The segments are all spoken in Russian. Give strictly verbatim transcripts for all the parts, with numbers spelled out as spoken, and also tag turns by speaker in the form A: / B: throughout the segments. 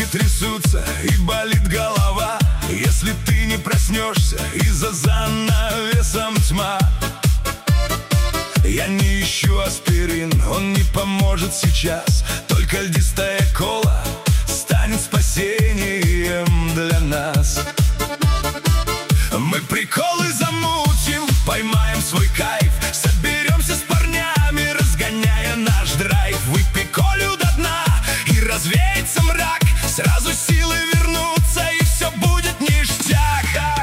A: трясутся и болит голова, если ты не проснешься и за занавесом тьма. Я не ищу аспирин, он не поможет сейчас. Только льдистая кола станет спасением для нас. Мы приколы замутим, поймаем свой кайф, соберемся с парнями, разгоняя наш драйв. Выпей колю до дна и развеется мрак, сразу силы вернутся и все будет ништяк.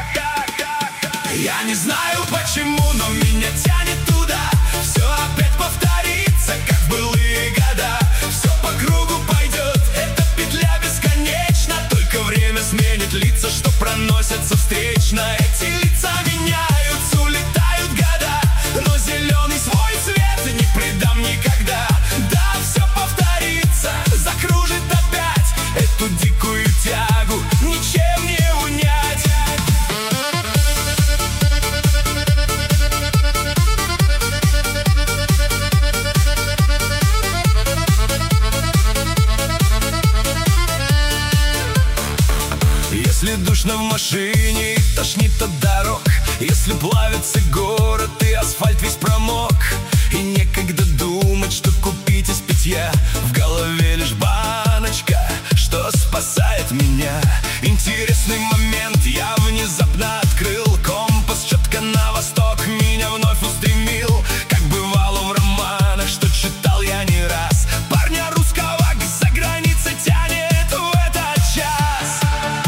A: Я не знаю почему, но меня тянет туда. Все опять повторится, как в былые года. Все по кругу пойдет, эта петля бесконечна. Только время сменит лица, что проносятся встречно. Эти лица меняются, улетают года, но зеленый свой цвет не предам никогда. Да, все повторится, закружит опять эту дикую тягу, ничем не унять. Если душно в машине и тошнит от дорог, если плавится город и асфальт весь промок, и некогда думать, что купить из питья, в голове лишь баночка, что спасает меня. Интересный момент, я внезапно открыл компас, четко на восток меня вновь устремил. Как бывало в романах, что читал я не раз, парня русского за границей тянет в этот час.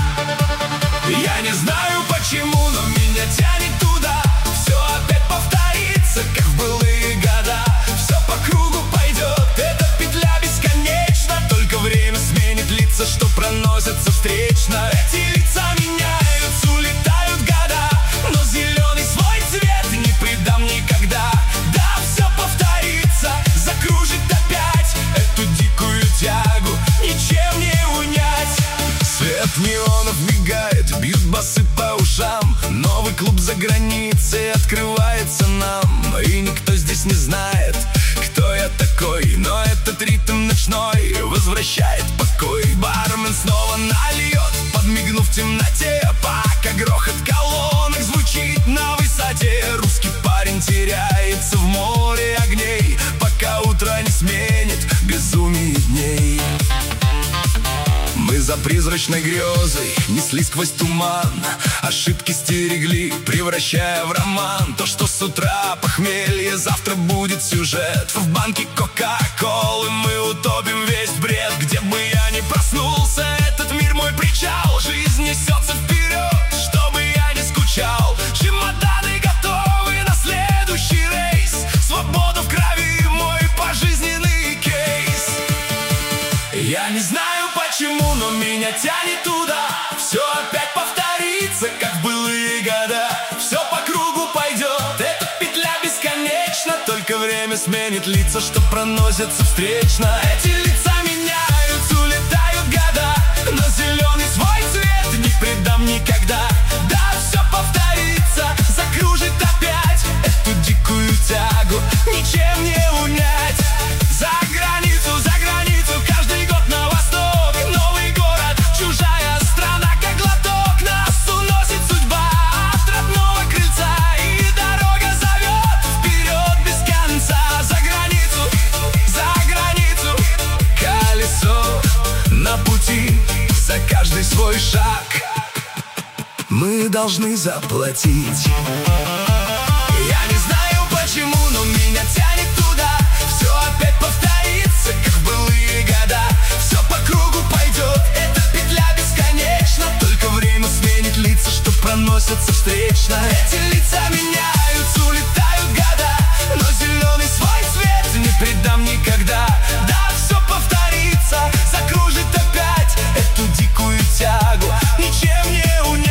A: Я не знаю почему, но меня тянет туда. Все опять повторится, как в былые года. Все по кругу пойдет, эта петля бесконечна. Только время сменит лица, что проносятся встречно. Эти лица меняются, улетают года, но зеленый свой цвет не предам никогда. Да, все повторится, закружит опять эту дикую тягу, ничем не унять. Свет неонов мигает, бьют басы по ушам. Новый клуб за границей открывается нам. И никто здесь не знает, кто я такой, но этот ритм ночной возвращает покой. Бармен снова нальет, подмигнув в темноте, пока грохот колонок звучит на высоте. Русский парень теряется в море огней, пока утро не сменит безумие дней. Мы за призрачной грезой неслись сквозь туман, ошибки стерегли, превращая в роман. То, что с утра похмелье, завтра будет сюжет. В банке кока-колы мы утопим весь бред. Где бы я ни проснулся, этот мир мой причал. Жизнь несется вперед, чтобы я не скучал. Чемоданы готовы на следующий рейс. Свобода в крови, мой пожизненный кейс. Я не знаю почему, но меня тянет туда. Все опять повторится, как в былые года. Все по кругу пойдет, эта петля бесконечна. Только время сменит лица, что проносятся встречно. Эти лица меняются, улетают года, но зеленый свой цвет не предам никогда. Да, все повторится, закружит опять эту дикую тягу, ничем не унять. За границу, за границу, каждый год на восток. Новый город, чужая страна, как глоток. Нас уносит судьба от родного крыльца, и дорога зовет вперед без конца. За границу, за границу, колесо на пути, за каждый свой шаг мы должны заплатить. Я не знаю почему, но меня тянет туда. Все опять повторится, как в былые года. Все по кругу пойдет, эта петля бесконечна. Только время сменит лица, что проносятся встречно. Эти лица меняются, улетают года, но зеленый свой цвет не предам никогда. Да, все повторится, закружит опять эту дикую тягу, ничем не унять.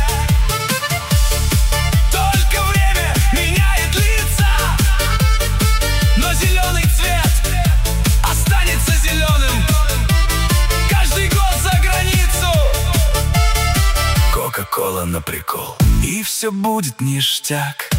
A: Только время меняет лица, но зеленый цвет останется зеленым. Каждый год за границу. Кока-кола на прикол, и все будет ништяк.